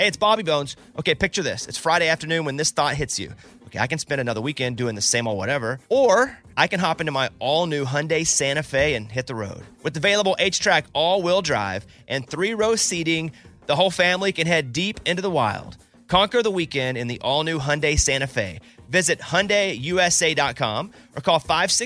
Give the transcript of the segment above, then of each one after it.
Hey, it's Bobby Bones. Okay, picture this. It's Friday afternoon when this thought hits you. Okay, I can spend another weekend doing the same old whatever, or I can hop into my all-new Hyundai Santa Fe and hit the road. With available H-Track all-wheel drive and 3-row seating, the whole family can head deep into the wild. Conquer the weekend in the all-new Hyundai Santa Fe. Visit HyundaiUSA.com or call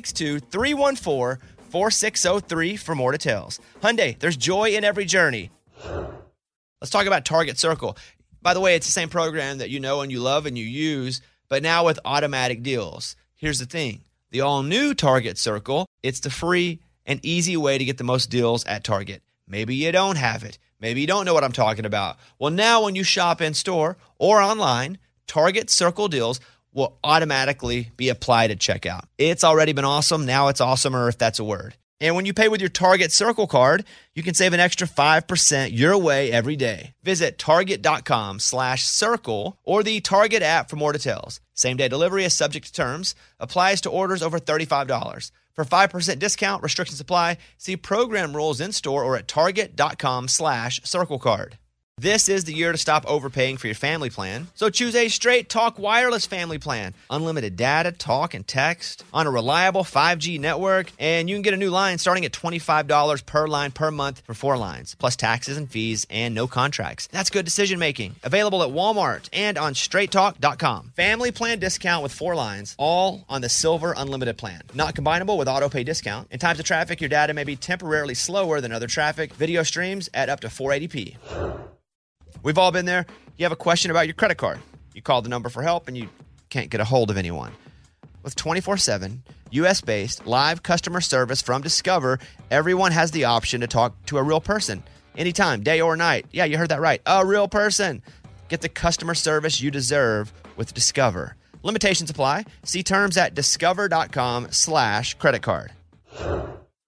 562-314-4603 for more details. Hyundai, there's joy in every journey. Let's talk about Target Circle. By the way, it's the same program that you know and you love and you use, but now with automatic deals. Here's the thing. The all-new Target Circle, it's the free and easy way to get the most deals at Target. Maybe you don't have it. Maybe you don't know what I'm talking about. Well, now when you shop in-store or online, Target Circle deals will automatically be applied at checkout. It's already been awesome. Now it's awesomer, if that's a word. And when you pay with your Target Circle card, you can save an extra 5% your way every day. Visit Target.com/circle or the Target app for more details. Same-day delivery is subject to terms. Applies to orders over $35. For 5% discount, restrictions apply. See program rules in-store or at Target.com/circle card. This is the year to stop overpaying for your family plan. So choose a Straight Talk Wireless family plan. Unlimited data, talk, and text on a reliable 5G network. And you can get a new line starting at $25 per line per month for 4 lines, plus taxes and fees and no contracts. That's good decision making. Available at Walmart and on straighttalk.com. Family plan discount with 4 lines, all on the Silver Unlimited plan. Not combinable with auto pay discount. In times of traffic, your data may be temporarily slower than other traffic. Video streams at up to 480p. We've all been there. You have a question about your credit card. You call the number for help and you can't get a hold of anyone. With 24/7, U.S.-based live customer service from Discover, everyone has the option to talk to a real person anytime, day or night. Yeah, you heard that right. A real person. Get the customer service you deserve with Discover. Limitations apply. See terms at discover.com/credit card. Here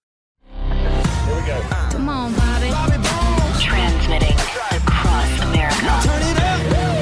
we go. Come on, Bobby. Transmitting across America. Turn it up.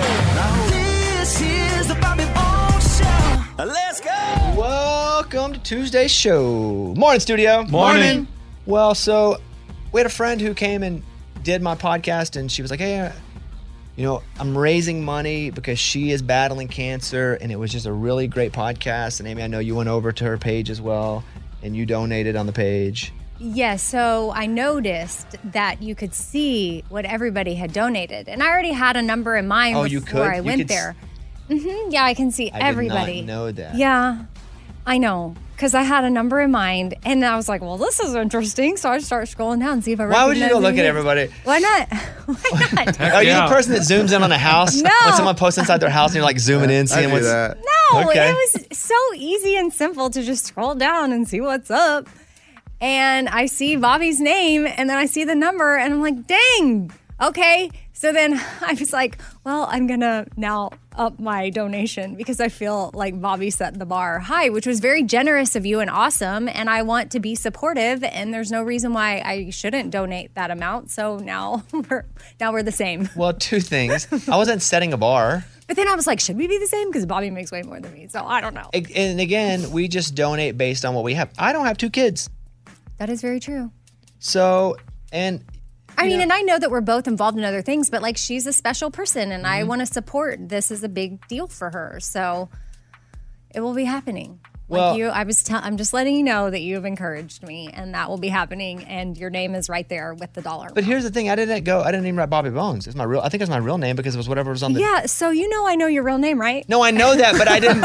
This is the Bobby Bones Show. Let's go. Welcome to Tuesday's show. Morning, studio. Morning. Well, so we had a friend who came and did my podcast, and she was like, hey, I'm raising money because she is battling cancer, and it was just a really great podcast. And Amy, I know you went over to her page as well, and you donated on the page. Yes, so I noticed that you could see what everybody had donated. And I already had a number in mind before I went there. Yeah, I can see everybody. I did not know that. Yeah, I know. Because I had a number in mind. And I was like, well, this is interesting. So I start scrolling down and see if I recognize Why would you go look at everybody? Why not? Why not? Are you the person that zooms in on a house? No. When someone posts inside their house and you're like zooming in, seeing what's... that. No, Okay. It was so easy and simple to just scroll down and see what's up. And I see Bobby's name, and then I see the number, and I'm like, dang, okay. So then I was like, well, I'm going to now up my donation because I feel like Bobby set the bar high, which was very generous of you and awesome, and I want to be supportive, and there's no reason why I shouldn't donate that amount. So now we're the same. Well, 2 things. I wasn't setting a bar. But then I was like, should we be the same? Because Bobby makes way more than me, so I don't know. And again, we just donate based on what we have. I don't have 2 kids. That is very true. So, and... and I know that we're both involved in other things, but like she's a special person and I want to support. This is a big deal for her. So it will be happening. Well, I'm just letting you know that you've encouraged me and that will be happening and your name is right there with the dollar. But here's the thing, I didn't even write Bobby Bones. I think it's my real name because it was whatever was on the... Yeah, so I know your real name, right? No, I know that, but I didn't...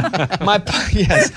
Yes.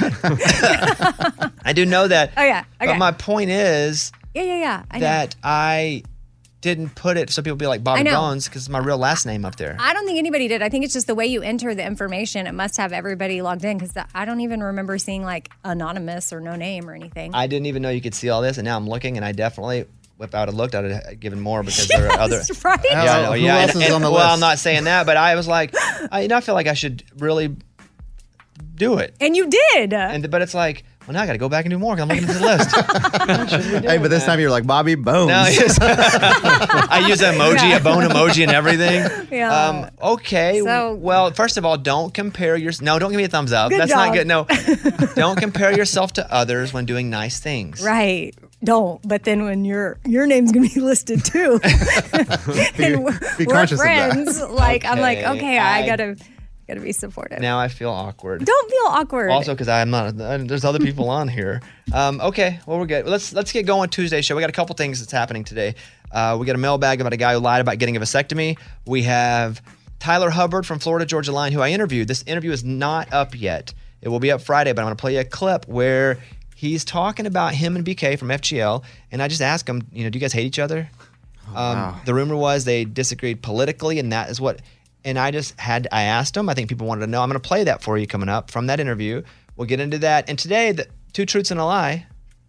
I do know that. Oh, yeah. Okay. But my point is... Yeah. I didn't put it so people be like Bobby Bones because it's my real last name up there. I don't think anybody did. I think it's just the way you enter the information. It must have everybody logged in because I don't even remember seeing like anonymous or no name or anything. I didn't even know you could see all this, and now I'm looking, and I definitely, if I would have looked, I would have given more because there are other... Right? Yeah, Who else is on the list? Well, I'm not saying that, but I was like, I feel like I should really do it. And you did. But it's like... Well, now I got to go back and do more because I'm looking at the list. Hey, but this time you're like Bobby Bones. No, yes. I use an emoji, a bone emoji and everything. Yeah. Okay. So- well, first of all, don't compare No, don't give me a thumbs up. Good That's job. not good. No. Don't compare yourself to others when doing nice things. Right. don't. But then when your name's gonna be listed too, and Be we're conscious of that. friends. Like I'm like, Okay, okay, I gotta be supportive. Now I feel awkward. Don't feel awkward. Also, because I'm not. There's other people on here. Okay, well we're good. Let's get going. Tuesday show. We got a couple things that's happening today. We got a mailbag about a guy who lied about getting a vasectomy. We have Tyler Hubbard from Florida Georgia Line, who I interviewed. This interview is not up yet. It will be up Friday, but I'm going to play you a clip where he's talking about him and BK from FGL, and I just asked him, do you guys hate each other? The rumor was they disagreed politically, and that is what. And I asked him. I think people wanted to know. I'm going to play that for you coming up from that interview. We'll get into that. And today, the two truths and a lie.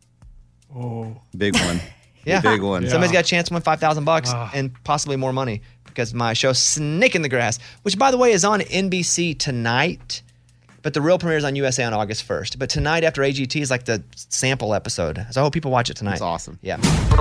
Oh, Big one. Yeah, Big one. Somebody's got a chance to win $5,000 and possibly more money because my show Snake in the Grass, which by the way is on NBC tonight, but the real premiere is on USA on August 1st. But tonight after AGT is like the sample episode, so I hope people watch it tonight. That's awesome. Yeah.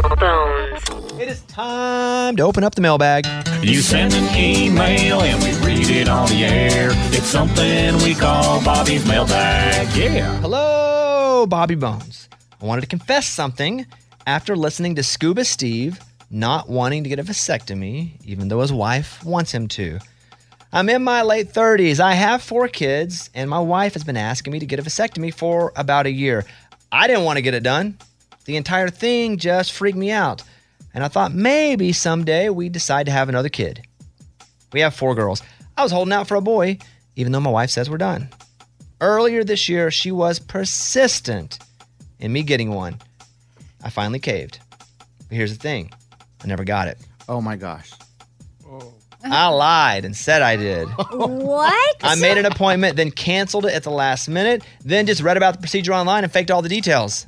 It is time to open up the mailbag. you send an email and we read it on the air. It's something we call Bobby's mailbag. Yeah. Hello, Bobby Bones. I wanted to confess something after listening to Scuba Steve not wanting to get a vasectomy, even though his wife wants him to. I'm in my late 30s. I have 4 kids, and my wife has been asking me to get a vasectomy for about a year. I didn't want to get it done. The entire thing just freaked me out. And I thought maybe someday we'd decide to have another kid. We have 4 girls. I was holding out for a boy, even though my wife says we're done. Earlier this year, she was persistent in me getting one. I finally caved. But here's the thing. I never got it. Oh my gosh. I lied and said I did. What? I made an appointment, then canceled it at the last minute, then just read about the procedure online and faked all the details.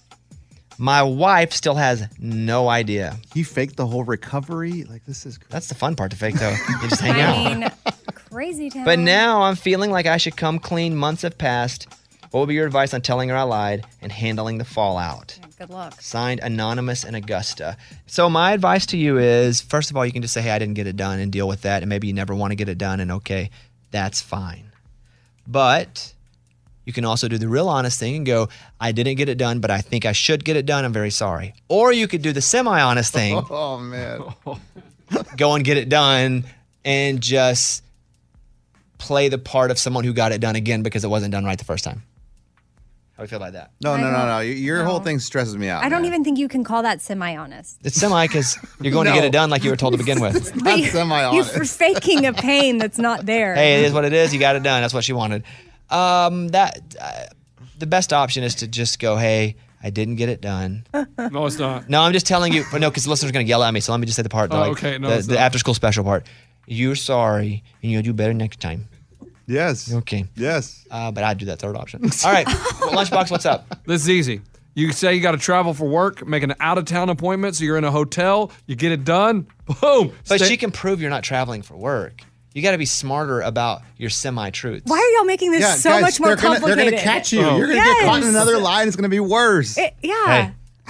My wife still has no idea. You faked the whole recovery? Like, this is crazy. That's the fun part to fake, though. You just hang out. I mean, crazy town. But now I'm feeling like I should come clean. Months have passed. What would be your advice on telling her I lied and handling the fallout? Good luck. Signed, Anonymous in Augusta. So my advice to you is, first of all, you can just say, hey, I didn't get it done and deal with that. And maybe you never want to get it done, and okay, that's fine. But you can also do the real honest thing and go, I didn't get it done, but I think I should get it done. I'm very sorry. Or you could do the semi-honest thing. Oh, man. Go and get it done and just play the part of someone who got it done again because it wasn't done right the first time. How do you feel about that? No. Your whole thing stresses me out. I don't man. even think you can call that semi-honest. It's semi because you're going to get it done like you were told to begin with. That's semi-honest. You're faking a pain that's not there. Hey, it is what it is. You got it done. That's what she wanted. The best option is to just go, hey, I didn't get it done. No, it's not. No, I'm just telling you. No, because the listener's going to yell at me. So let me just say the part. Okay, no, it's the not. after school special part. You're sorry, and you'll do better next time. Yes. Okay. Yes. But I'd do that third option. All right. Lunchbox, what's up? This is easy. You say you got to travel for work, make an out-of-town appointment, so you're in a hotel, you get it done, boom. But she can prove you're not traveling for work. You got to be smarter about your semi-truths. Why are y'all making this so guys, much more complicated? They're going to catch you. Oh. You're going to get caught in Yes. another line. It's going to be worse. Yeah. Hey,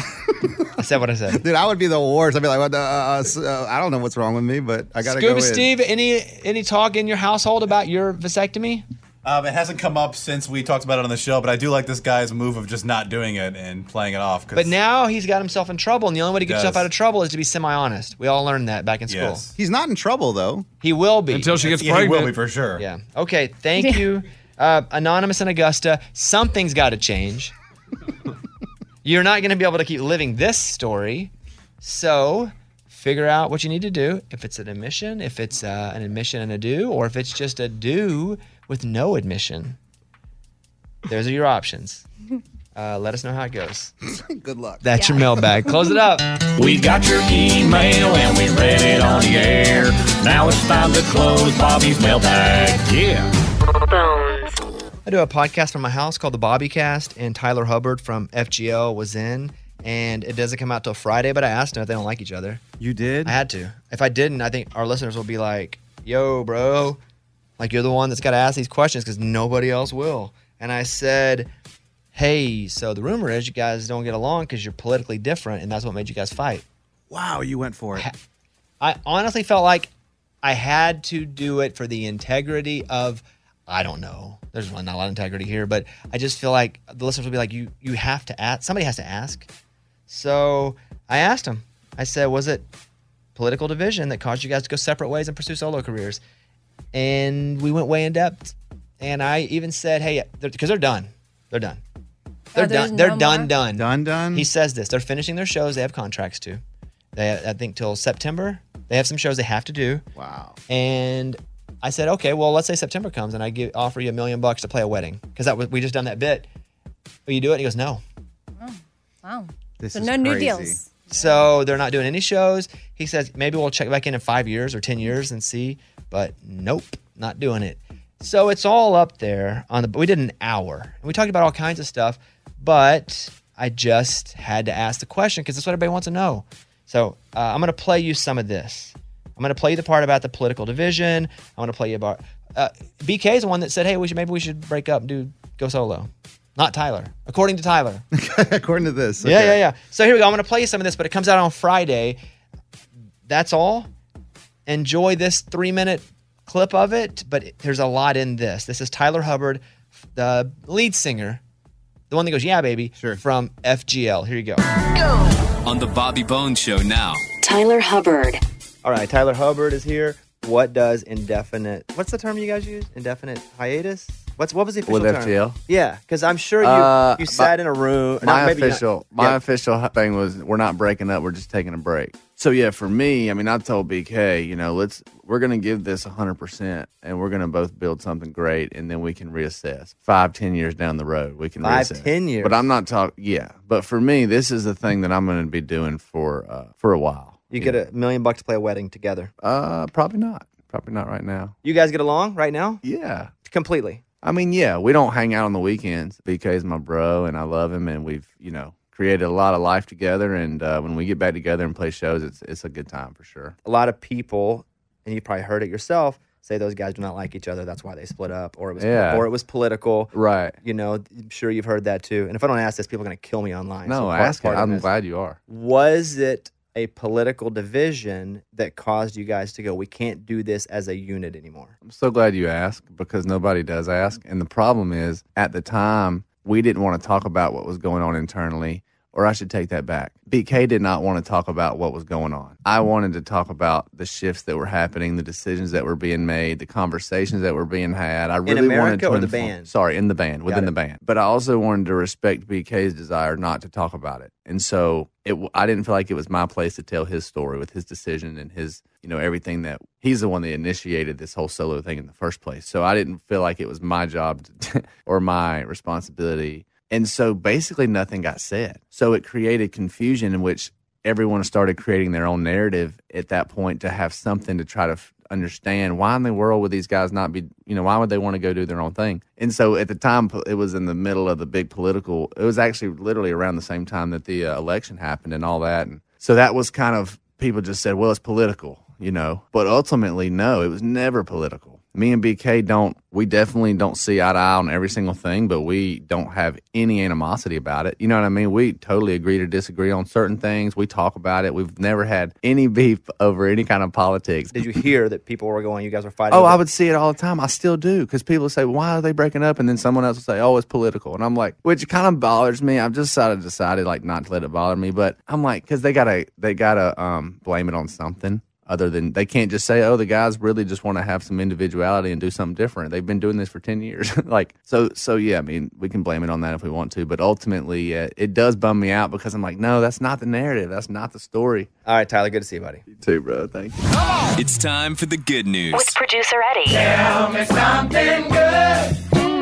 I said what I said. Dude, I would be the worst. I'd be like, what the, I don't know what's wrong with me, but I got to go Scuba in. Steve, any talk in your household about your vasectomy? It hasn't come up since we talked about it on the show, but I do like this guy's move of just not doing it and playing it off. But now he's got himself in trouble, and the only way to get He yourself does. out of trouble is to be semi-honest. We all learned that back in school. Yes. He's not in trouble, though. He will be. until she gets Yeah, he pregnant. will be for sure. Yeah. Okay, thank you. Anonymous in Augusta, something's got to change. You're not going to be able to keep living this story. So figure out what you need to do. If it's an admission, if it's an admission and a do, or if it's just a do with no admission. Those are your options. Let us know how it goes. Good luck. That's your mailbag. Close it up. We got your email and we read it on the air. Now it's time to close Bobby's mailbag. Yeah. I do a podcast from my house called the Bobby Cast, and Tyler Hubbard from FGL was in, and it doesn't come out till Friday, but I asked him if they don't like each other. You did? I had to. If I didn't, I think our listeners will be like, yo, bro, like you're the one that's got to ask these questions because nobody else will. And I said, hey, so the rumor is you guys don't get along because you're politically different, and that's what made you guys fight. Wow, you went for it. I honestly felt like I had to do it for the integrity of, I don't know. There's not a lot of integrity here, but I just feel like the listeners will be like, you have to ask. Somebody has to ask. So I asked him. I said, was it political division that caused you guys to go separate ways and pursue solo careers? And we went way in depth. And I even said, hey, because they're done. They're done. They're done. They're done. Done. He says this. They're finishing their shows. They have contracts too. They have, I think till September. They have some shows they have to do. Wow. And I said, okay, well, let's say September comes and I offer you $1 million to play a wedding because we just done that bit. Will you do it? And he goes, no. Oh, wow. This So is no new crazy. deals. So they're not doing any shows. He says maybe we'll check back in 5 years or 10 years and see, but nope, not doing it. So it's all up there on the. We did an hour and we talked about all kinds of stuff, but I just had to ask the question because that's what everybody wants to know. So I'm going to play you some of this. I'm going to play you the part about the political division. I'm going to play you about BK is the one that said, hey, maybe we should break up and go solo. Not Tyler, according to Tyler. According to this. Yeah. So here we go. I'm going to play you some of this, but it comes out on Friday. That's all. Enjoy this 3-minute clip of it, but there's a lot in this. This is Tyler Hubbard, the lead singer, the one that goes, yeah, baby, from FGL. Here you go. On the Bobby Bones Show now. Tyler Hubbard. All right, Tyler Hubbard is here. What does what's the term you guys use? Indefinite hiatus? What was the official With term? FGL? Yeah, because I'm sure you sat in a room. My official thing was we're not breaking up. We're just taking a break. So yeah, for me, I mean, I told BK, we're going to give this 100% and we're going to both build something great and then we can reassess 5-10 years down the road. We can reassess. 5-10 years. But I'm not talking. Yeah, but for me, this is the thing that I'm going to be doing for a while. You get $1 million to play a wedding together. Probably not. Probably not right now. You guys get along right now? Yeah, completely. I mean, yeah, we don't hang out on the weekends. BK is my bro, and I love him, and we've, created a lot of life together. And when we get back together and play shows, it's a good time for sure. A lot of people, and you probably heard it yourself, say those guys do not like each other. That's why they split up, or it was political. Right. I'm sure you've heard that too. And if I don't ask this, people are going to kill me online. No, ask it. I'm glad you are. Was it a political division that caused you guys to go, we can't do this as a unit anymore? I'm so glad you asked because nobody does ask. And the problem is, at the time, we didn't want to talk about what was going on internally, or I should take that back. BK did not want to talk about what was going on. I wanted to talk about the shifts that were happening, the decisions that were being made, the conversations that were being had. I really in America wanted to or the band? Sorry, in the band, within the band. But I also wanted to respect BK's desire not to talk about it. And so I didn't feel like it was my place to tell his story with his decision and his, everything that he's the one that initiated this whole solo thing in the first place. So I didn't feel like it was my job or my responsibility. And so basically nothing got said. So it created confusion in which everyone started creating their own narrative at that point to have something to try to understand why in the world would these guys not be, why would they want to go do their own thing? And so at the time, it was in the middle of the big political, it was actually literally around the same time that the election happened and all that. And so that was kind of, people just said, well, it's political, but ultimately, no, it was never political. Me and BK we definitely don't see eye to eye on every single thing, but we don't have any animosity about it. You know what I mean? We totally agree to disagree on certain things. We talk about it. We've never had any beef over any kind of politics. Did you hear that people were going, you guys were fighting? Oh, I would see it all the time. I still do, because people say, why are they breaking up? And then someone else will say, oh, it's political. And I'm like, which kind of bothers me. I've just decided like not to let it bother me. But I'm like, because they gotta blame it on something. Other than, they can't just say, oh, the guys really just want to have some individuality and do something different. They've been doing this for 10 years. So yeah, I mean, we can blame it on that if we want to. But ultimately, it does bum me out because I'm like, no, that's not the narrative. That's not the story. All right, Tyler, good to see you, buddy. You too, bro. Thank you. It's time for the good news. With producer Eddie. Tell me something good.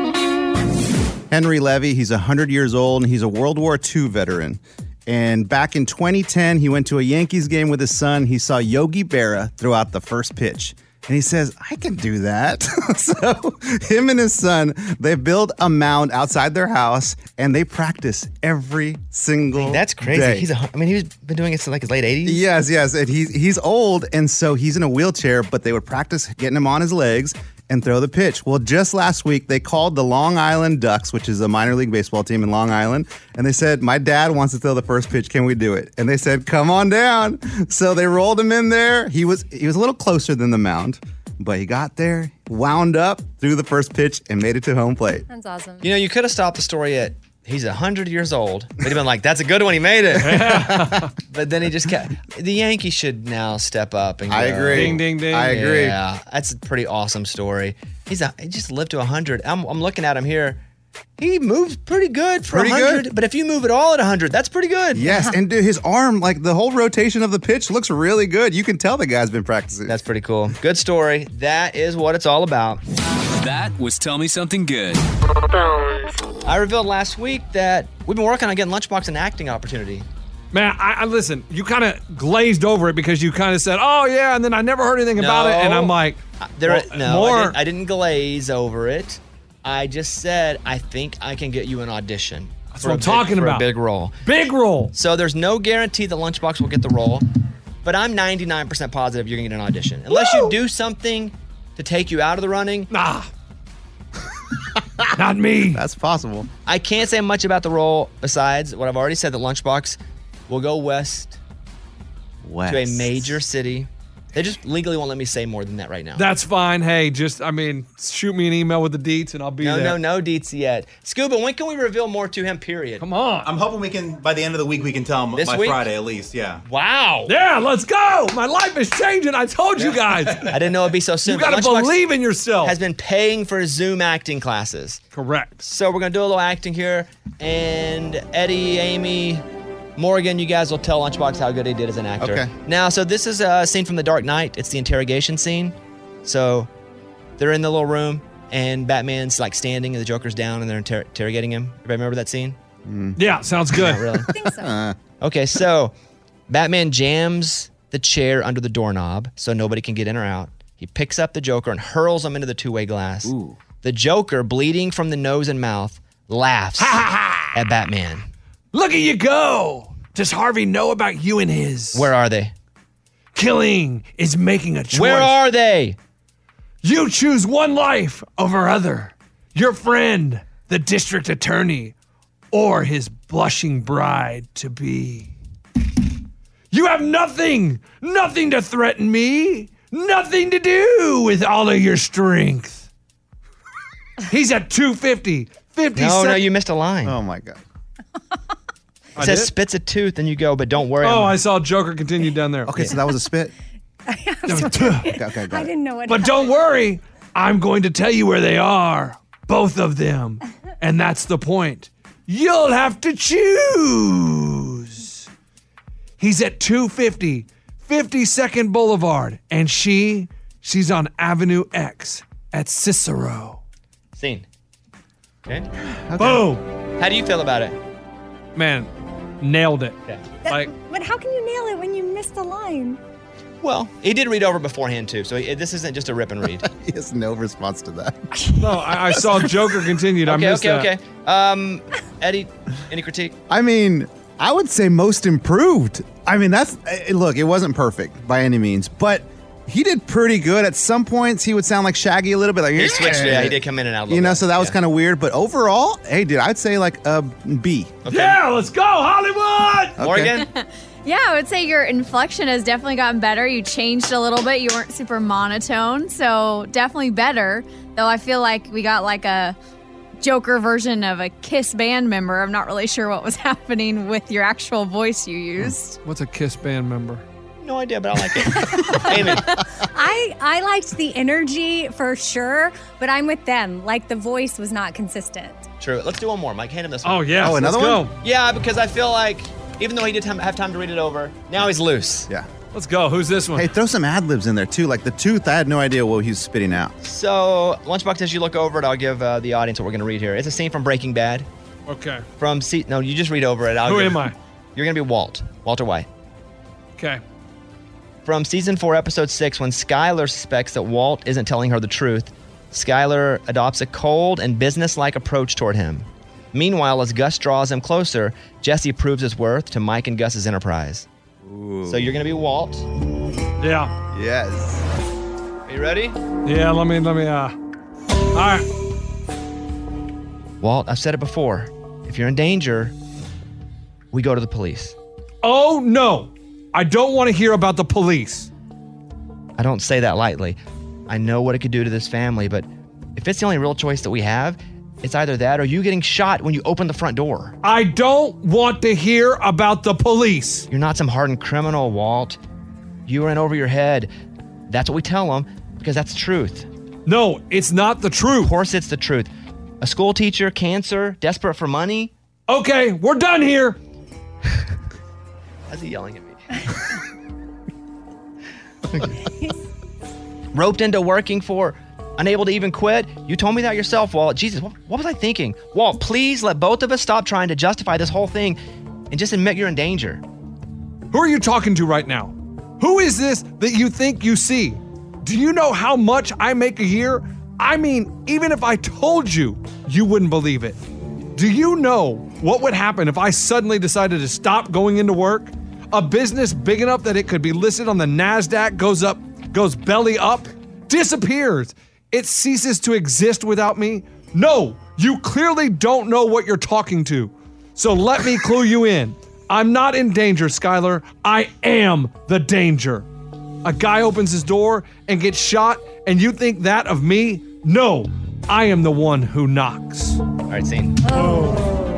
Henry Levy, he's 100 years old, and he's a World War II veteran. And back in 2010, he went to a Yankees game with his son. He saw Yogi Berra throw out the first pitch. And he says, I can do that. So him and his son, they build a mound outside their house, and they practice every single That's crazy. day. He's been doing it since like his late 80s? Yes. And he's old, and so he's in a wheelchair, but they would practice getting him on his legs and throw the pitch. Well, just last week, they called the Long Island Ducks, which is a minor league baseball team in Long Island, and they said, my dad wants to throw the first pitch. Can we do it? And they said, come on down. So they rolled him in there. He was a little closer than the mound, but he got there, wound up, threw the first pitch, and made it to home plate. That's awesome. You could have stopped the story at he's 100 years old. We'd have been like, that's a good one. He made it. But then he just kept. The Yankees should now step up and go. I agree. Ding, ding, ding. I agree. Yeah, that's a pretty awesome story. He just lived to 100. I'm looking at him here. He moves pretty good for 100. Good. But if you move it all at 100, that's pretty good. Yes, and dude, his arm, like the whole rotation of the pitch looks really good. You can tell the guy's been practicing. That's pretty cool. Good story. That is what it's all about. That was Tell Me Something Good. I revealed last week that we've been working on getting Lunchbox an acting opportunity. Man, I listen, you kind of glazed over it because you kind of said, oh, yeah, and then I never heard anything about it. And I'm like, I didn't glaze over it. I just said, I think I can get you an audition. That's what I'm talking about. For a big role. Big role. So there's no guarantee that Lunchbox will get the role, but I'm 99% positive you're going to get an audition. Unless you do something to take you out of the running. Nah. Not me. That's possible. I can't say much about the role besides what I've already said, that Lunchbox will go west to a major city. They just legally won't let me say more than that right now. That's fine. Hey, shoot me an email with the deets and I'll be there. No deets yet. Scuba, when can we reveal more to him, period? Come on. I'm hoping we can, by the end of the week, we can tell him This by week? Friday at least, yeah. Wow. Yeah, let's go. My life is changing. I told you guys. I didn't know it'd be so soon. You got to Lunchbox believe in yourself. has been paying for Zoom acting classes. Correct. So we're going to do a little acting here. And Eddie, Amy, Morgan, you guys will tell Lunchbox how good he did as an actor. Okay. Now, so this is a scene from The Dark Knight. It's the interrogation scene. So they're in the little room, and Batman's like standing, and the Joker's down, and they're interrogating him. Everybody remember that scene? Yeah, sounds good. Not really. I think so. Okay, so Batman jams the chair under the doorknob so nobody can get in or out. He picks up the Joker and hurls him into the two-way glass. Ooh. The Joker, bleeding from the nose and mouth, laughs at Batman. Look at you go. Does Harvey know about you and his? Where are they? Killing is making a choice. Where are they? You choose one life over other. Your friend, the district attorney, or his blushing bride-to-be. You have nothing to threaten me, nothing to do with all of your strength. He's at 250. 50 No, you missed a line. Oh my God. It says spits a tooth, and you go, but don't worry. I saw Joker continue down there. Okay, so that was a spit. Okay, got I it. didn't know what But don't worry, I'm going to tell you where they are, both of them. And that's the point. You'll have to choose. He's at 250 52nd Boulevard, and she's on Avenue X at Cicero. Scene. Okay. Boom. How do you feel about it? Man, nailed it. Okay. But how can you nail it when you missed the line? Well, he did read over beforehand, too, so this isn't just a rip and read. He has no response to that. No, I saw Joker continued. I missed that. Okay. Eddie, any critique? I mean, I would say most improved. I mean, look, it wasn't perfect by any means, but he did pretty good. At some points, he would sound like Shaggy a little bit. Like, He switched, yeah, he did come in and out a little bit. so that was kind of weird. But overall, hey, dude, I'd say like a B. Okay. Yeah, let's go, Hollywood! Morgan? Yeah, I would say your inflection has definitely gotten better. You changed a little bit. You weren't super monotone, so definitely better. Though I feel like we got like a Joker version of a Kiss band member. I'm not really sure what was happening with your actual voice you used. What's a Kiss band member? No idea, but I like it. Amy. I liked the energy for sure, but I'm with them. Like the voice was not consistent. True. Let's do one more. Mike, hand him this one. Oh, yeah. Oh, another let's one? go. Yeah, because I feel like even though he did have time to read it over, now he's loose. Yeah. Let's go. Who's this one? Hey, throw some ad libs in there too. Like the tooth, I had no idea what he was spitting out. So, Lunchbox, as you look over it, I'll give the audience what we're going to read here. It's a scene from Breaking Bad. Okay. No, you just read over it. Who am I? You're going to be Walter White. Okay. From season 4, episode 6, when Skyler suspects that Walt isn't telling her the truth, Skyler adopts a cold and businesslike approach toward him. Meanwhile, as Gus draws him closer, Jesse proves his worth to Mike and Gus's enterprise. Ooh. So you're going to be Walt. Yeah. Yes. Are you ready? Yeah, let me, all right. Walt, I've said it before. If you're in danger, we go to the police. Oh, no. I don't want to hear about the police. I don't say that lightly. I know what it could do to this family, but if it's the only real choice that we have, It's either that or you getting shot when you open the front door. I don't want to hear about the police. You're not some hardened criminal, Walt. You were in over your head. That's what we tell them because that's the truth. No, it's not the truth. Of course it's the truth. A school teacher, cancer, desperate for money. Okay, we're done here. How's he yelling at me? Roped into working for, unable to even quit. You told me that yourself, Walt. Jesus, what was I thinking? Walt, please let both of us stop trying to justify this whole thing and just admit you're in danger. Who are you talking to right now? Who is this that you think you see? Do you know how much I make a year? I mean, even if I told you, you wouldn't believe it. Do you know what would happen if I suddenly decided to stop going into work? A business big enough that it could be listed on the NASDAQ goes belly up, disappears. It ceases to exist without me? No, you clearly don't know what you're talking to. So let me clue you in. I'm not in danger, Skylar. I am the danger. A guy opens his door and gets shot, and you think that of me? No, I am the one who knocks. All right, scene. Oh.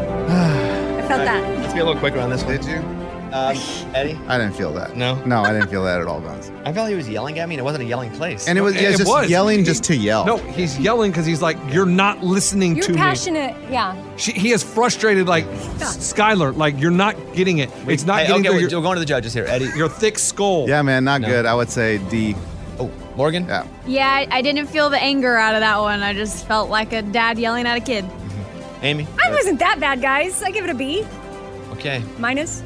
I felt that. Let's be a little quicker on this one. Did you? Eddie? I didn't feel that. No? No, I didn't feel that at all, Guns. I felt he was yelling at me and it wasn't a yelling place. And it was It just was. yelling just to yell. No, he's yelling because he's like, you're not listening You're to me. passionate. Yeah. He is frustrated, like, Skylar, like, you're not getting it. It's not getting okay, to we're going to the judges here. Eddie. your thick skull. Yeah, man, not No. good. I would say D. Oh, Morgan? Yeah. Yeah, I didn't feel the anger out of that one. I just felt like a dad yelling at a kid. Amy? I wasn't that bad, guys. I give it a B. Okay. Minus.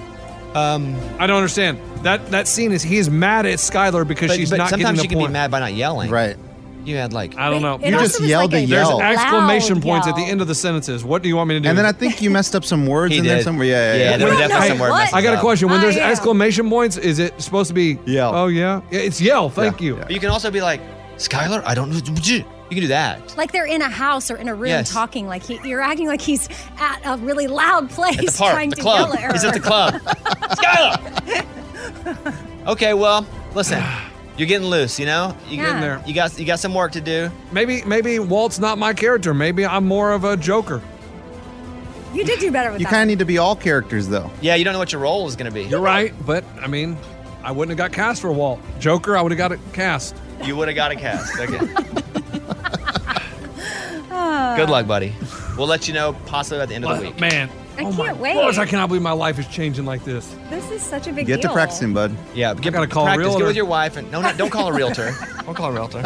I don't understand. That scene is he is mad at Skylar because she's but not getting sometimes the you can point. be mad by not yelling. Right. You had like... I don't know. It You also just was yelled like to a There's yell. exclamation loud points at the yell. end of the sentences. What do you want me to do? And then I think you messed up some words He in there did. somewhere. Yeah. Yeah, there were No, definitely no, some word what? messes I got a up. question. When there's yeah. exclamation points, is it supposed to be Yell. Oh yeah, it's yell. Thank you. But you can also be like, Skylar, I don't know. You can do that. Like they're in a house or in a room Yes. talking. Like you're acting like he's at a really loud place At the park, trying the to club. yell at her. He's at the club. Skylar! Okay, well, listen. You're getting loose, you know? You Yeah. there. You got some work to do. Maybe Walt's not my character. Maybe I'm more of a Joker. You did do better with You that. kind of need to be all characters, though. Yeah, you don't know what your role is going to be. You're right, but I mean, I wouldn't have got cast for Walt. Joker, I would have got it cast. You would have got a cast. Okay. Good luck, buddy. We'll let you know possibly at the end of the week. Man, I oh my can't wait. gosh, I cannot believe my life is changing like this. This is such a big Get deal. to practicing, bud. Yeah, gotta call a practice. realtor. Get with your wife and don't call a realtor. Don't call a realtor.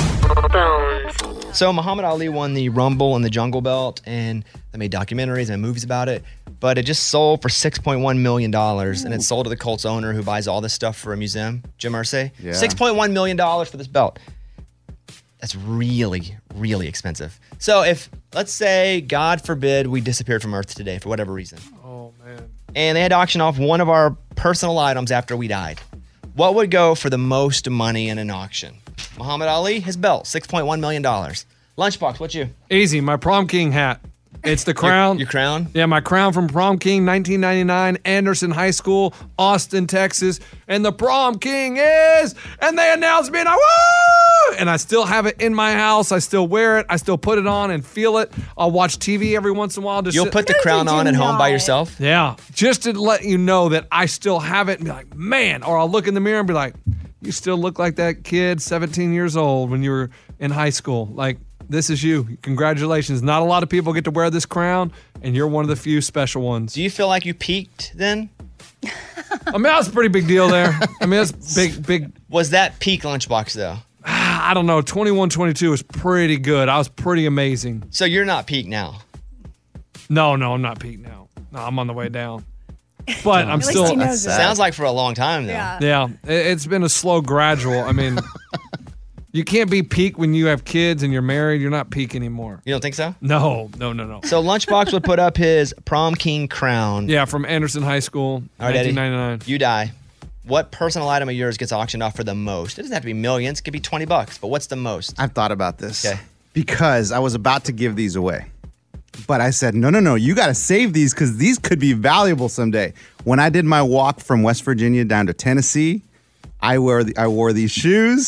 So Muhammad Ali won the Rumble in the Jungle Belt, and they made documentaries and movies about it. But it just sold for $6.1 million, and it sold to the Colts owner who buys all this stuff for a museum, Jim Irsay. Yeah. $6.1 million for this belt. That's really, really expensive. So if, let's say, God forbid, we disappeared from Earth today for whatever reason, Oh man. and they had to auction off one of our personal items after we died, what would go for the most money in an auction? Muhammad Ali, his belt, $6.1 million. Lunchbox, what's you? Easy, my prom king hat. It's the crown. Your crown? Yeah, my crown from Prom King 1999, Anderson High School, Austin, Texas. And the prom king is, and they announced me, and woo! And I still have it in my house. I still wear it. I still put it on and feel it. I'll watch TV every once in a while. You'll put the crown on at home by yourself? Yeah, just to let you know that I still have it and be like, man. Or I'll look in the mirror and be like, you still look like that kid 17 years old when you were in high school. Like, this is you. Congratulations. Not a lot of people get to wear this crown, and you're one of the few special ones. Do you feel like you peaked then? I mean, that's a pretty big deal there. I mean, that's big. Was that peak Lunchbox, though? I don't know. 21-22 is pretty good. I was pretty amazing. So you're not peak now? No, I'm not peak now. No, I'm on the way down. But I'm At least still. he knows it. Sounds like for a long time, though. Yeah. Yeah, it's been a slow gradual. I mean, you can't be peak when you have kids and you're married. You're not peak anymore. You don't think so? No. So Lunchbox would put up his prom king crown. Yeah, from Anderson High School, All right, Eddie, 1999. you die. What personal item of yours gets auctioned off for the most? It doesn't have to be millions. It could be $20, but what's the most? I've thought about this. Okay. Because I was about to give these away. But I said, no, you got to save these because these could be valuable someday. When I did my walk from West Virginia down to Tennessee, I wore these shoes,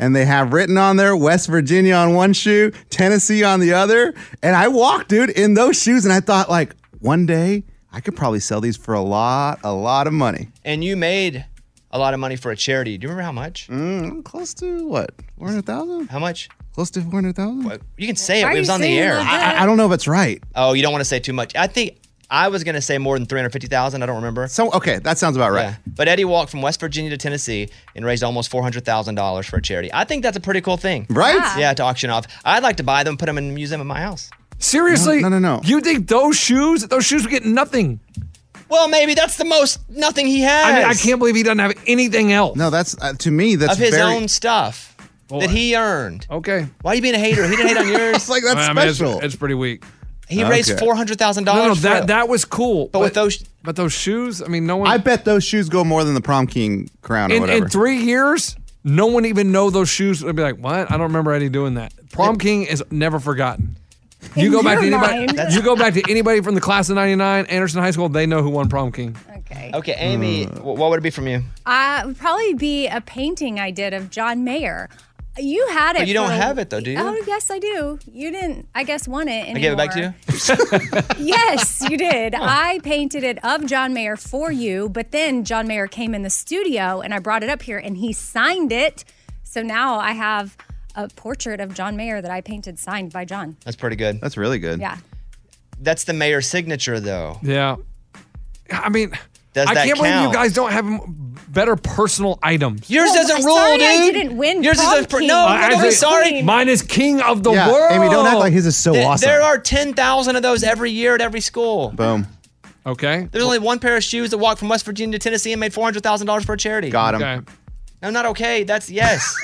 and they have written on there West Virginia on one shoe, Tennessee on the other. And I walked, dude, in those shoes, and I thought, like, one day I could probably sell these for a lot of money. And you made a lot of money for a charity. Do you remember how much? Close to what? 400,000? How much? Close to 400,000? You can say it. Why It are was you on the saying air. like that? I don't know if it's right. Oh, you don't want to say too much. I think I was going to say more than 350,000. I don't remember. So, okay, that sounds about right. Yeah. But Eddie walked from West Virginia to Tennessee and raised almost $400,000 for a charity. I think that's a pretty cool thing. Right? Yeah, to auction off. I'd like to buy them, put them in the museum in my house. Seriously? No. You think those shoes would get nothing? Well, maybe that's the most nothing he has. I mean, I can't believe he doesn't have anything else. No, that's, to me, that's of his very... own stuff that he earned. Okay. Why are you being a hater? He didn't hate on yours. Like, that's I mean, special. it's pretty weak. He raised $400,000. No, for that was cool. But with those... But those shoes, I mean, no one... I bet those shoes go more than the prom king crown or whatever. In 3 years, no one even know those shoes would be like, what? I don't remember Eddie doing that. Prom king is never forgotten. You go back to anybody. You go back to anybody from the class of '99, Anderson High School. They know who won prom king. Okay, Amy, what would it be from you? It would probably be a painting I did of John Mayer. You had it. But you don't have it, though, do you? Oh, yes, I do. You didn't, I guess, want it anymore. I gave it back to you? Yes, you did. I painted it of John Mayer for you, but then John Mayer came in the studio and I brought it up here and he signed it. So now I have a portrait of John Mayer that I painted signed by John. That's pretty good. That's really good. Yeah. That's the mayor's signature, though. Yeah. I mean, Does I that can't believe count? you guys don't have better personal items. Yours doesn't rule, sorry dude. I didn't win Yours prom is king. no, As don't be a- sorry. Mine is king of the Yeah, world. Amy, don't act like his is so awesome. There are 10,000 of those every year at every school. Boom. Okay. There's only one pair of shoes that walked from West Virginia to Tennessee and made $400,000 for a charity. Got him. Okay. No, not okay. That's yes.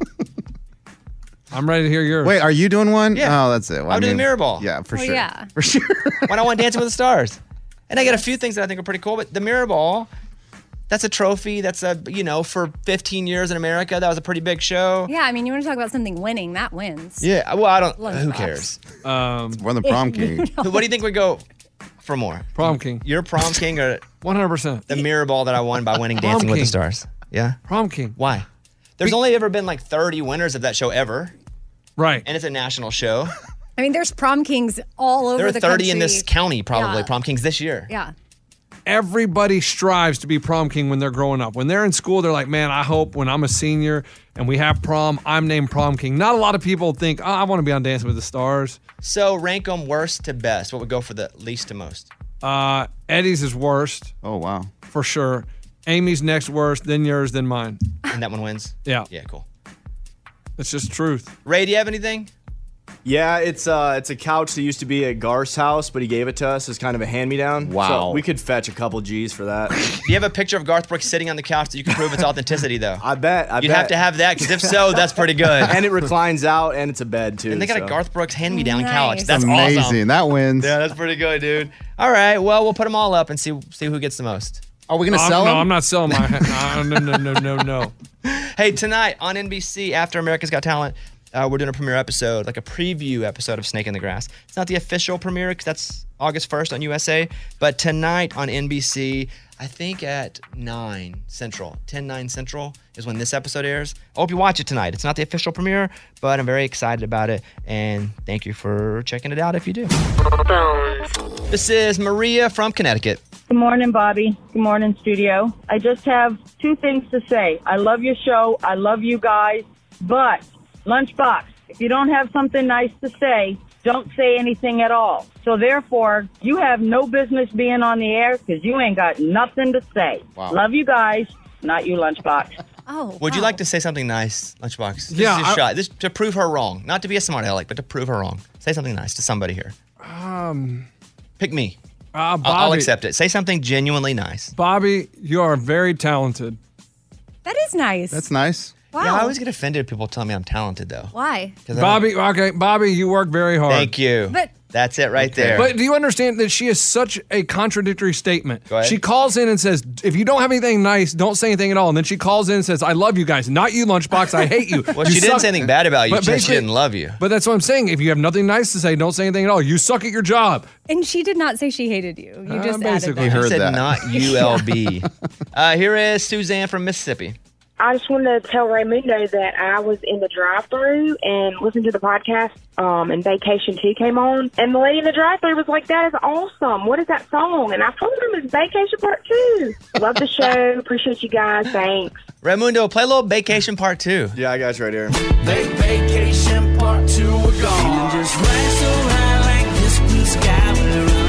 I'm ready to hear yours. Wait, are you doing one? Yeah. Oh, that's it. Well, I'll do the mirror ball. Yeah, for Well, sure. yeah. For sure. When I won Dancing with the Stars. And I got a few things that I think are pretty cool, but the mirror ball, that's a trophy. That's for 15 years in America, that was a pretty big show. Yeah, I mean, you want to talk about something winning, that wins. Yeah, well, I don't, Lunchbox. who cares? More than prom king. What do you think would go for more? Prom king. Your prom king or 100%. the mirror ball that I won by winning Prom Dancing with the king. Stars? Yeah? Prom king. Why? There's only ever been like 30 winners of that show ever, Right. and it's a national show. I mean, there's prom kings all over There are the 30 country. in this county, probably, Yeah. prom kings this year. Yeah. Everybody strives to be prom king when they're growing up. When they're in school, they're like, man, I hope when I'm a senior and we have prom, I'm named prom king. Not a lot of people think, I want to be on Dancing with the Stars. So rank them worst to best. What would go for the least to most? Eddie's is worst, Oh, wow. for sure. Amy's next worst, then yours, then mine. And that one wins? Yeah. Yeah, cool. It's just truth. Ray, do you have anything? Yeah, it's a couch that used to be at Gar's house, but he gave it to us as kind of a hand-me-down. Wow. So we could fetch a couple G's for that. Do you have a picture of Garth Brooks sitting on the couch that you can prove its authenticity, though? I bet. You'd have to have that, because if so, that's pretty good. And it reclines out, and it's a bed, too. And they got a so. Garth Brooks hand-me-down Nice. couch. That's Amazing. awesome. That wins. Yeah, that's pretty good, dude. All right, well, we'll put them all up and see who gets the most. Are we going to sell No, them? I'm not selling my. No. Hey, tonight on NBC, after America's Got Talent, we're doing a premiere episode, like a preview episode of Snake in the Grass. It's not the official premiere because that's August 1st on USA, but tonight on NBC, I think at 9 Central, 10/9 Central is when this episode airs. I hope you watch it tonight. It's not the official premiere, but I'm very excited about it, and thank you for checking it out if you do. This is Maria from Connecticut. Good morning, Bobby. Good morning, studio. I just have two things to say. I love your show. I love you guys. But, Lunchbox, if you don't have something nice to say, don't say anything at all. So therefore, you have no business being on the air because you ain't got nothing to say. Wow. Love you guys. Not you, Lunchbox. Oh, Would you like to say something nice, Lunchbox? This Yeah, is your shot. This to prove her wrong. Not to be a smart aleck, but to prove her wrong. Say something nice to somebody here. Pick me. Bobby, I'll accept it. Say something genuinely nice. Bobby, you are very talented. That is nice. That's nice. Wow. Yeah, I always get offended if people tell me I'm talented, though. Why? 'Cause I don't- Bobby, you work very hard. Thank you. But That's it right there. But do you understand that she is such a contradictory statement? Go ahead. She calls in and says, if you don't have anything nice, don't say anything at all. And then she calls in and says, I love you guys. Not you, Lunchbox. I hate you. Well, You she didn't suck." say anything bad about you. But She said she basically- didn't love you. But that's what I'm saying. If you have nothing nice to say, don't say anything at all. You suck at your job. and she did not say she hated you. You just added basically that. He heard said that. not ULB. Here is Suzanne from Mississippi. I just wanted to tell Raymundo that I was in the drive-thru and listened to the podcast, and Vacation 2 came on. And the lady in the drive-thru was like, that is awesome. What is that song? And I told him it's Vacation Part 2. Love the show. Appreciate you guys. Thanks. Raymundo, play a little Vacation Part 2. Yeah, I got you right here. Vacation Part 2, we're gone. Feeling just right, so high like this blue sky we're under.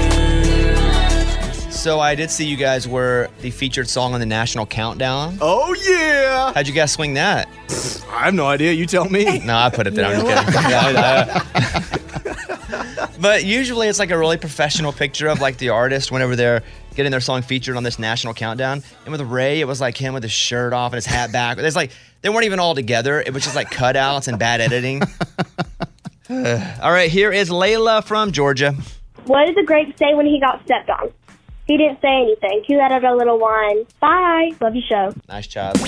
So I did see you guys were the featured song on the National Countdown. Oh, yeah. How'd you guys swing that? I have no idea. You tell me. No, I put it there. I'm just kidding. But usually it's like a really professional picture of like the artist whenever they're getting their song featured on this National Countdown. And with Ray, it was like him with his shirt off and his hat back. It's like they weren't even all together. It was just like cutouts and bad editing. All right, here is Layla from Georgia. What did the grape say when he got stepped on? He didn't say anything. He let out a little whine. Bye. Love your show. Nice job.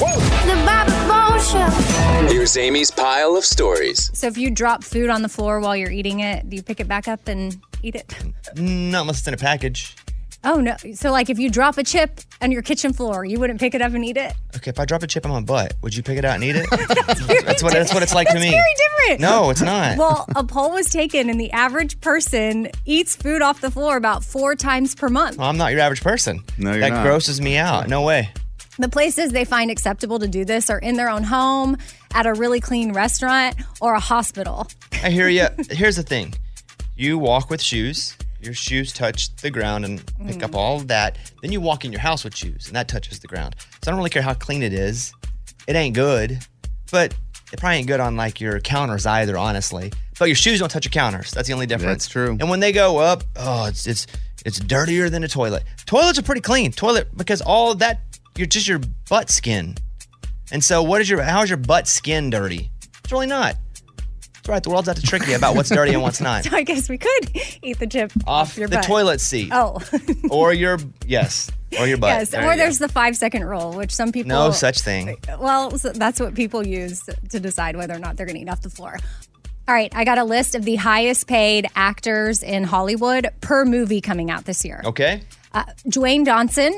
Here's Amy's pile of stories. So if you drop food on the floor while you're eating it, do you pick it back up and eat it? Not unless it's in a package. Oh, no. So like if you drop a chip on your kitchen floor, you wouldn't pick it up and eat it? Okay, if I drop a chip on my butt, would you pick it out and eat it? That's what it's like to me. That's very different. No, it's not. Well, a poll was taken and the average person eats food off the floor about 4 times per month. Well, I'm not your average person. No, you're that not. grosses me out. No way. The places they find acceptable to do this are in their own home, at a really clean restaurant, or a hospital. I hear you. Here's the thing. You walk with shoes. Your shoes touch the ground and pick up all of that. Then you walk in your house with shoes, and that touches the ground. So I don't really care how clean it is. It ain't good, but it probably ain't good on like your counters either, honestly. But your shoes don't touch your counters. That's the only difference. That's true. And when they go up, it's dirtier than a toilet. Toilets are pretty clean. Toilet, because all of that, you're just your butt skin. And so how's your butt skin dirty? It's really not. That's right. The world's out to trick you about what's dirty and what's not. So I guess we could eat the chip off your the butt. toilet seat. Oh. Or your butt. Yes, There or you there's the 5-second rule, which some people... No such thing. Well, so that's what people use to decide whether or not they're going to eat off the floor. All right, I got a list of the highest paid actors in Hollywood per movie coming out this year. Okay. Dwayne Johnson,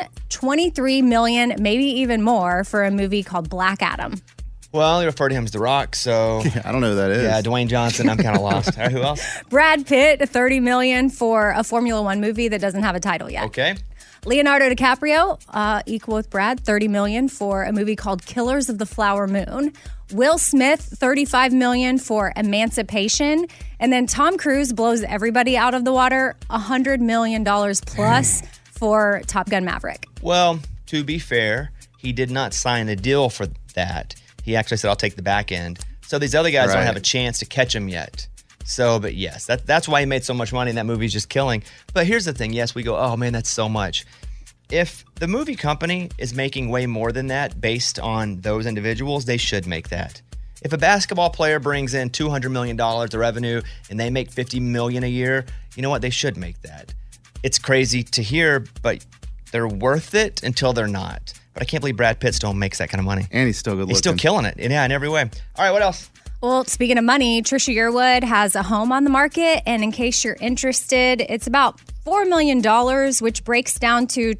$23 million, maybe even more, for a movie called Black Adam. Well, you refer to him as The Rock, so... I don't know who that is. Yeah, Dwayne Johnson, I'm kind of lost. All right, who else? Brad Pitt, $30 million for a Formula One movie that doesn't have a title yet. Okay. Leonardo DiCaprio, equal with Brad, $30 million for a movie called Killers of the Flower Moon. Will Smith, $35 million for Emancipation. And then Tom Cruise blows everybody out of the water, $100 million plus for Top Gun Maverick. Well, to be fair, he did not sign a deal for that. He actually said, I'll take the back end. So these other guys don't have a chance to catch him yet. So, but yes, that's why he made so much money and that movie's just killing. But here's the thing. Yes, we go, oh man, that's so much. If the movie company is making way more than that based on those individuals, they should make that. If a basketball player brings in $200 million of revenue and they make $50 million a year, you know what? They should make that. It's crazy to hear, but they're worth it until they're not. But I can't believe Brad Pitt still makes that kind of money. And he's still good looking. He's still killing it. Yeah, in every way. All right, what else? Well, speaking of money, Trisha Yearwood has a home on the market. And in case you're interested, it's about $4 million, which breaks down to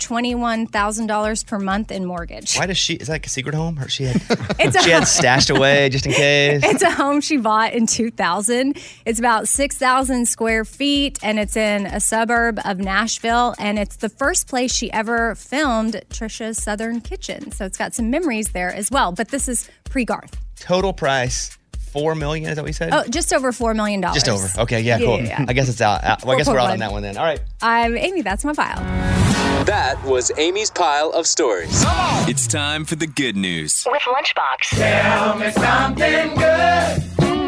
$21,000 per month in mortgage. Why does she, is that like a secret home? Or she had stashed away just in case? It's a home she bought in 2000. It's about 6,000 square feet, and it's in a suburb of Nashville. And it's the first place she ever filmed Trisha's Southern Kitchen. So it's got some memories there as well. But this is pre-Garth. Total price, $4 million, is that what you said? Oh, just over $4 million. Just over. Okay, yeah, cool. Yeah. I guess it's out. Well, I guess we're out on that one then. All right. I'm Amy. That's my file. That was Amy's pile of stories. It's time for the good news. With Lunchbox. Tell me something good.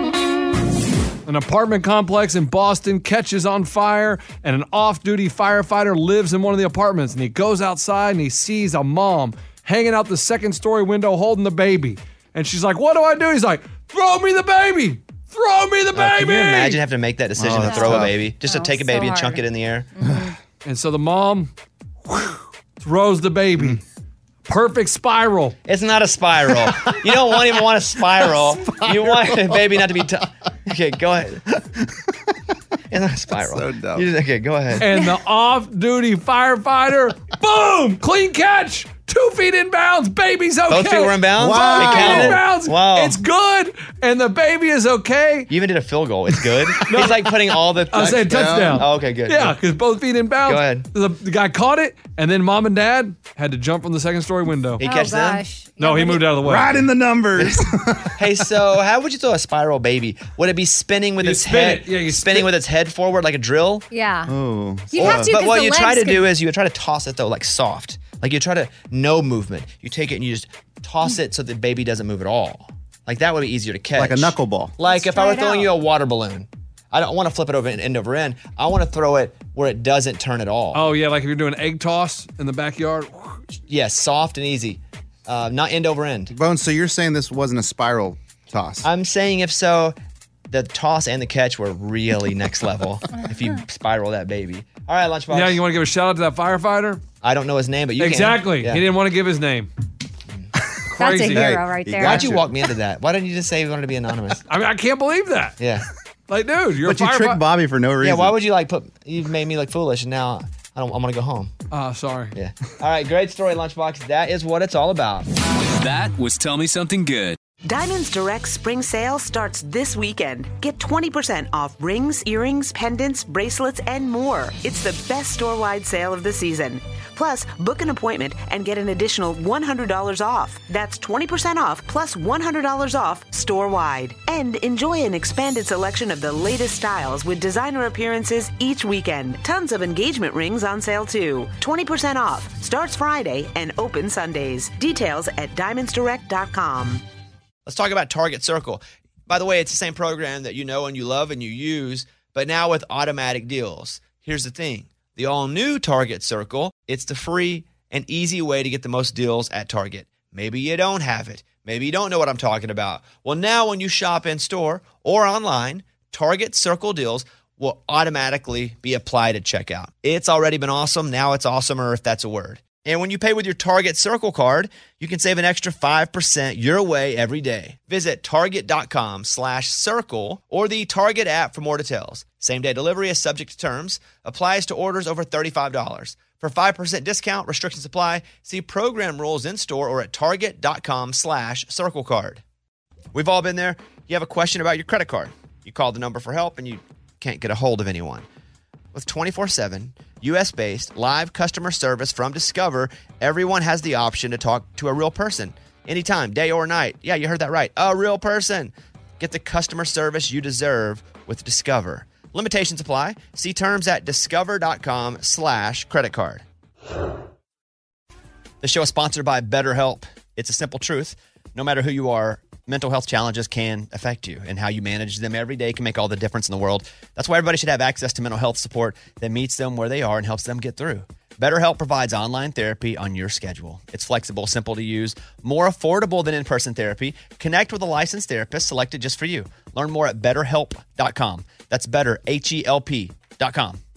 An apartment complex in Boston catches on fire, and an off-duty firefighter lives in one of the apartments, and he goes outside and he sees a mom hanging out the second-story window holding the baby. And she's like, what do I do? He's like, throw me the baby! Throw me the baby! Can you imagine having to make that decision to throw tough. a baby? Just to take a baby and chunk it in the air? And so the mom throws the baby. Perfect spiral. It's not a spiral. You don't even want a spiral. You want the baby not to be... Okay, go ahead. It's not a spiral. So dumb. Okay, go ahead. And the off-duty firefighter, boom! Clean catch! 2 both feet in bounds. Baby's okay. Both feet were in bounds? Wow. It Both feet counted? in bounds. Wow. It's good, and the baby is okay. You even did a field goal. It's good. He's like putting all the. I said touchdown. Oh, okay, good. Yeah, because both feet in bounds. Go ahead. The guy caught it, and then mom and dad had to jump from the second story window. He catch them? gosh. No, he moved out of the way. Right in the numbers. Hey, so how would you throw a spiral baby? Would it be spinning with You its spin head? it. Yeah, you spinning spin- with its head forward like a drill. Yeah. Oh. You'd have to, But 'cause what the you try legs to do could- is you try to toss it though, like soft. Like you try to no movement. You take it and you just toss it so the baby doesn't move at all. Like that would be easier to catch. Like a knuckleball. Like if I try were it throwing out. you a water balloon, I don't want to flip it over end over end. I want to throw it where it doesn't turn at all. Oh, yeah, like if you're doing egg toss in the backyard. Yes, soft and easy. Not end over end. Bones, so you're saying this wasn't a spiral toss? I'm saying if so, the toss and the catch were really next level if you spiral that baby. All right, Lunchbox. Yeah, you want to give a shout out to that firefighter? I don't know his name, but you Exactly. can. Yeah. He didn't want to give his name. That's a Crazy. hero right there. Why'd you walk me into that? Why didn't you just say you wanted to be anonymous? I mean, I can't believe that. Yeah. Like, dude, you're But a you tricked Bobby for no reason. Yeah, why would you you've made me look foolish and now I'm going to go home. Sorry. Yeah. All right, great story, Lunchbox. That is what it's all about. That was Tell Me Something Good. Diamonds Direct spring sale starts this weekend. Get 20% off rings, earrings, pendants, bracelets, and more. It's the best store-wide sale of the season. Plus, book an appointment and get an additional $100 off. That's 20% off plus $100 off store-wide. And enjoy an expanded selection of the latest styles with designer appearances each weekend. Tons of engagement rings on sale too. 20% off. Starts Friday and open Sundays. Details at diamondsdirect.com. Let's talk about Target Circle. By the way, it's the same program that you know and you love and you use, but now with automatic deals. Here's the thing. The all-new Target Circle, it's the free and easy way to get the most deals at Target. Maybe you don't have it. Maybe you don't know what I'm talking about. Well, now when you shop in-store or online, Target Circle deals will automatically be applied at checkout. It's already been awesome. Now it's awesomer if that's a word. And when you pay with your Target Circle card, you can save an extra 5% your way every day. Visit target.com/circle or the Target app for more details. Same-day delivery is subject to terms. Applies to orders over $35. For 5% discount, restrictions apply. See program rules in-store or at target.com/circle card. We've all been there. You have a question about your credit card. You call the number for help and you can't get a hold of anyone. With 24/7, U.S.-based live customer service from Discover, everyone has the option to talk to a real person anytime, day or night. Yeah, you heard that right. A real person. Get the customer service you deserve with Discover. Limitations apply. See terms at discover.com/credit card. The show is sponsored by BetterHelp. It's a simple truth. No matter who you are, mental health challenges can affect you, and how you manage them every day can make all the difference in the world. That's why everybody should have access to mental health support that meets them where they are and helps them get through. BetterHelp provides online therapy on your schedule. It's flexible, simple to use, more affordable than in-person therapy. Connect with a licensed therapist selected just for you. Learn more at BetterHelp.com. That's better, HELP.com.